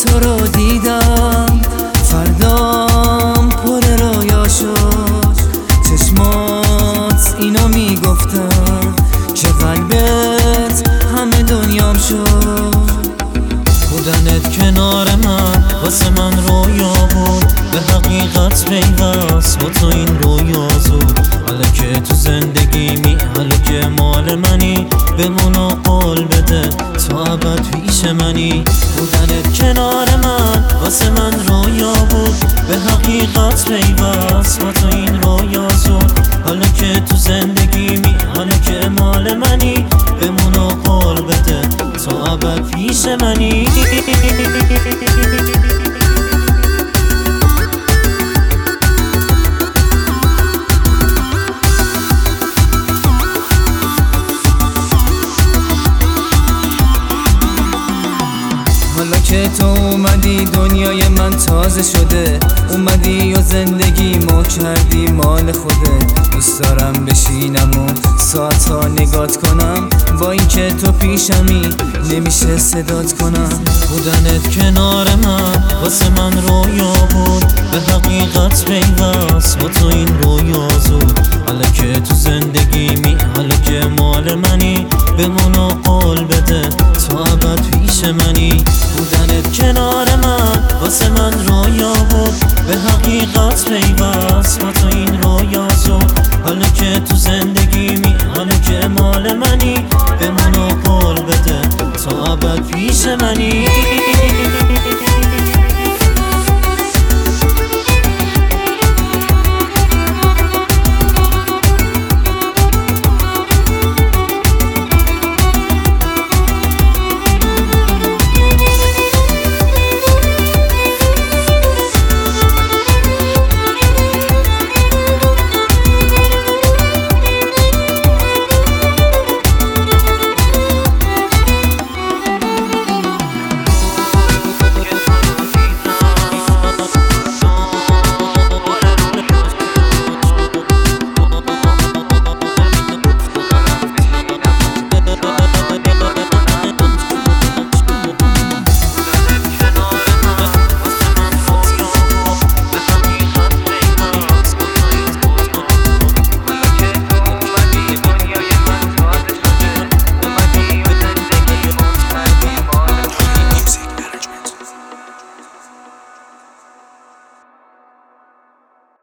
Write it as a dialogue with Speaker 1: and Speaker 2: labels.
Speaker 1: تو رو دیدم فردام پر رویا شد، چشمات اینو میگفتن که قلبت همه دنیام شد. بودنت کنار من واسه من رویا بود، به حقیقت پیوست با تو این رویا زود. حالا که تو زندگیمی، حالا که مال منی، بمون و قول بده تو ابد پیش منی. بودنت کنار من واسه من رویا بود، به حقیقت پیوست با تو این رویا زود. حالا که تو زندگیمی، حالا که مال منی، بمون و قول بده تو ابد پیش منی. حالا که تو اومدی دنیای من تازه شده، اومدی و زندگی مو کردی مال خودت. دوست دارم بشینم و ساعتا نگات کنم، با این که تو پیشمی نمیشه صدات کنم. بودنت کنار من واسه من رویا بود، به حقیقت پیوست با تو این رویا زود. حالا که تو زندگیمی، حالا که مال منی، بمون و قول بده تو ابد پیش منی. بودنت کنار من واسه من رویا بود، به حقیقت پیوست با تو این رویا زود. حالا که تو زندگیمی، حالا که مال منی، بمون و قول بده تو ابد پیش منی.